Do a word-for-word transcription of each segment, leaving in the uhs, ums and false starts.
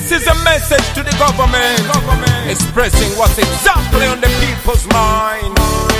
This is a message to the government, government. Expressing what's exactly on the people's mind.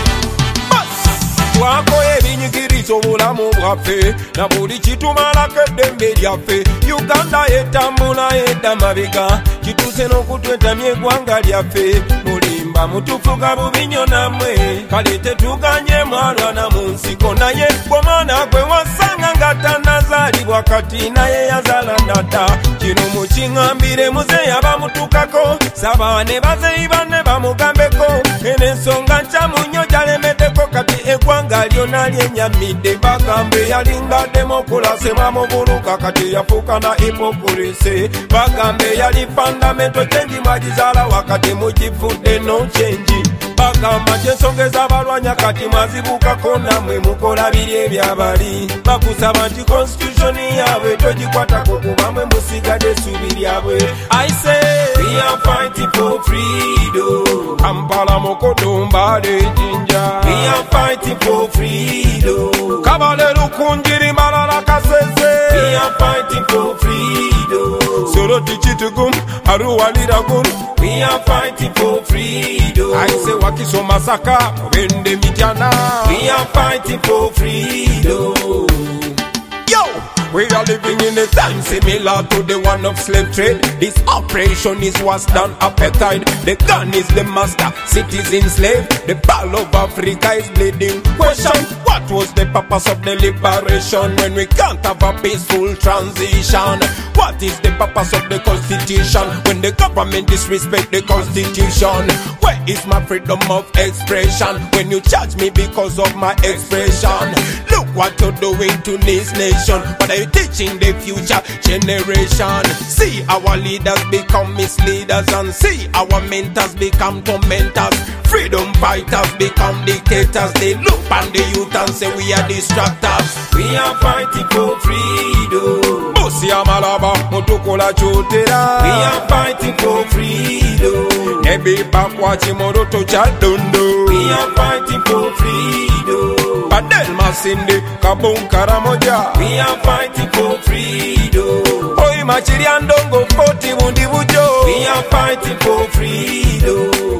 Twakola ebinyigiriza obulamu bwaffe na buli kitumalako eddembe lyaffe. Uganda etambula edda mabega kituuse n'okutwetamya eggwanga lyaffe. Mulimba mutufuga bubi nnyo nammwe kale tetuganye mwalwana mu nsiko naye gw'omwana gwe wasanga nga tannazaalibwa kati naye yazaala nadda. Kino mukiŋŋambire muzeeyi abamutukako saba ne bazeeyi banne bamugambeko en'ensonga nkyamu nnyo gyalemeddeko kati eggwanga lyonna lyenyamidde. Bagambe yalinga demokulasi mwamubuluka kati yafuuka na hipokulisi. Bagambe yali fundamental change mwagizaala wakati mugifudde no change. Bagamba kyensonga ez'abalwanya kati mwazibukako nammwe mukola biri ebyabali. Bakusaba nti constitution yaabwe togikwatako kuba mwe musigadde essuubi lyabwe. I say we are fighting for freedom. Kampala Mokoto Mbale Jinja. We are fighting for freedom. Kabale Lukunjiri Malala Kasese. We are fighting for freedom. Soroti Chitugum Arua Liragum. We are fighting for freedom. I say Wakiso Masaka Wende Mityana. We are fighting for freedom. Yo! We are living in a time similar to the one of slave trade. This operation is worse than apartheid. The gun is the master, citizen slave. The ball of Africa is bleeding. Question, what was the purpose of the liberation when we can't have a peaceful transition? What is the purpose of the constitution when the government disrespect the constitution? Where is my freedom of expression when you charge me because of my expression? Look what you're doing to this nation. But are you teaching the future generation? See our leaders become misleaders and see our mentors become tormentors. Freedom fighters become dictators. They look on the youth and say we are distractors. We are fighting for freedom. Bosi amalaba mutukola chotera. We are fighting for freedom. Nebi bakwachi moroto chadondo. We are fighting for freedom. Badel masinde kabun karamoja. We are fighting for freedom. Oi machiri andongo foti bundi bujo. We are fighting for freedom.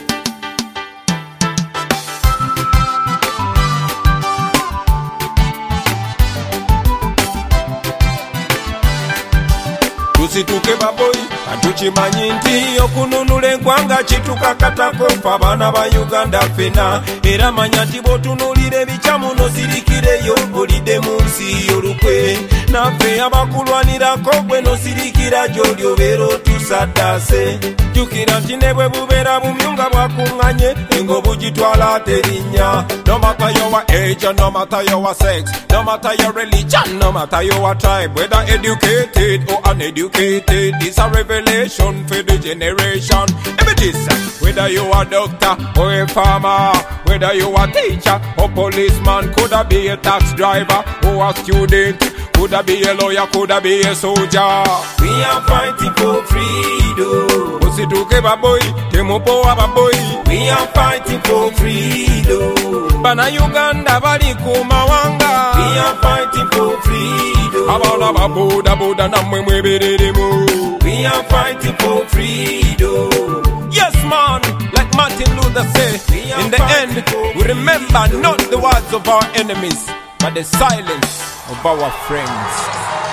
Tusituke baboyi atukimanyi nti okununula eggwanga kitukakatako ffe abaana ba Uganda ffena. Era manya nti bw'otunuulira ebikyamu nosirikireyo olidde mu nsi y'olukwe. Naffe abakulwanirako gwe nosirikira gy'oli obeera otusaddaase. Jjukira nti ne bwe bubeera bumyunga bwakuŋŋanye engo bugitwala ate erinnya. No matter your age, no matter your sex, no matter your religion, no matter your tribe, whether educated or uneducated, it's a revelation for the generation. Every this, whether you are a doctor or a farmer, whether you are a teacher or policeman, could I be a tax driver or a student, could I be a lawyer, could I be a soldier. We are fighting for freedom. Usituke baboy, temupoa baboy. We are fighting for freedom. Bana Uganda bali kumawanga. We are fighting for freedom. Abana baboda boda namwe mwebereremu. We are fighting for freedom. Yes man, like Martin Luther said, in the end we remember not the words of our enemies, but the silence of our friends.